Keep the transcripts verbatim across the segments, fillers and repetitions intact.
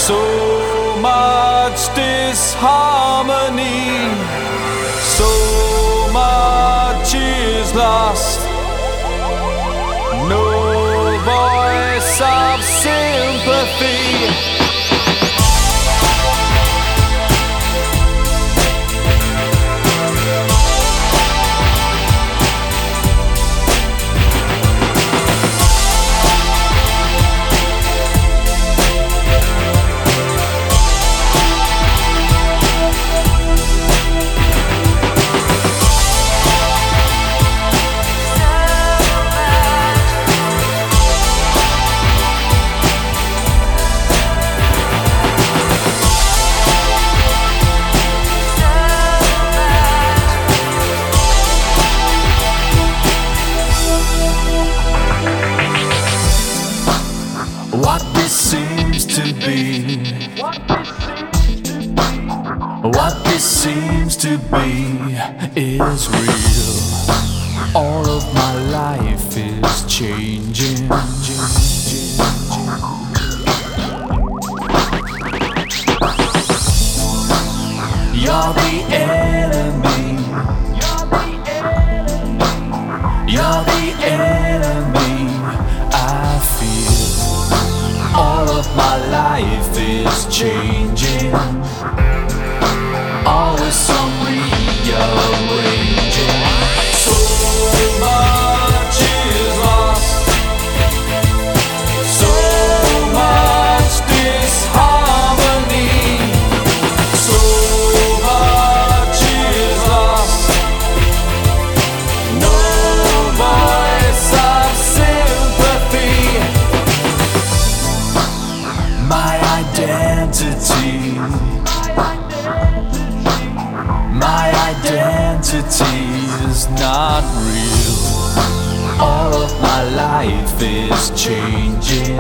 So much disharmony, so much is lost. No voice of sympathy. What this seems to be, what this seems to be is real. All of my life is changing. You're the enemy. You're the enemy. I feel all of my life is changing. Always some rearranging. So much is lost. So much disharmony. So much is lost. No voice of sympathy. My identity, my identity is not real. All of my life is changing.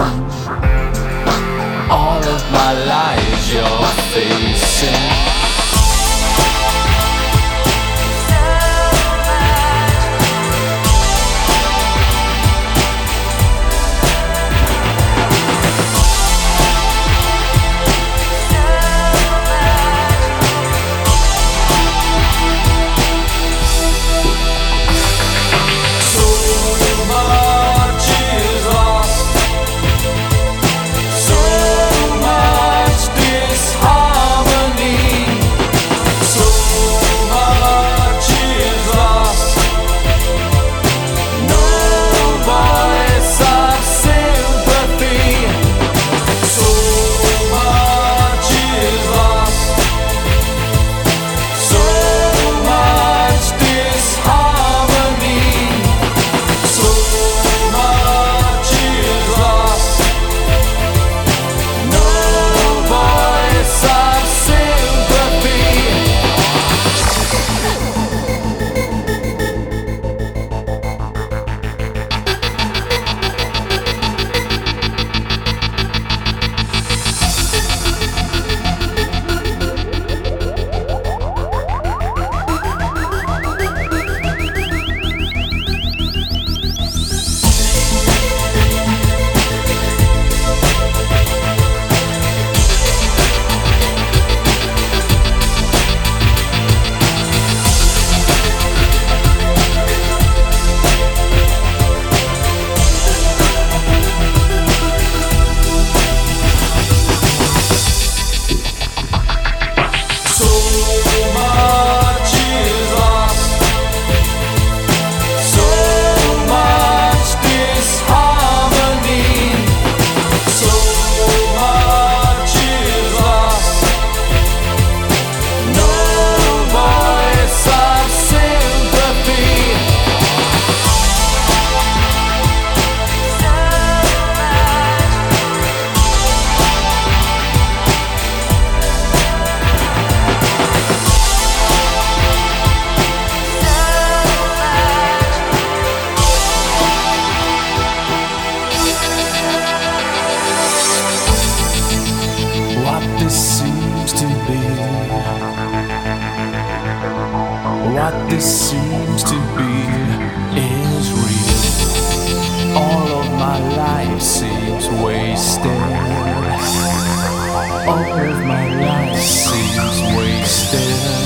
All of my life you're facing. What this seems to be is real. All of my life seems wasted. All of my life seems wasted.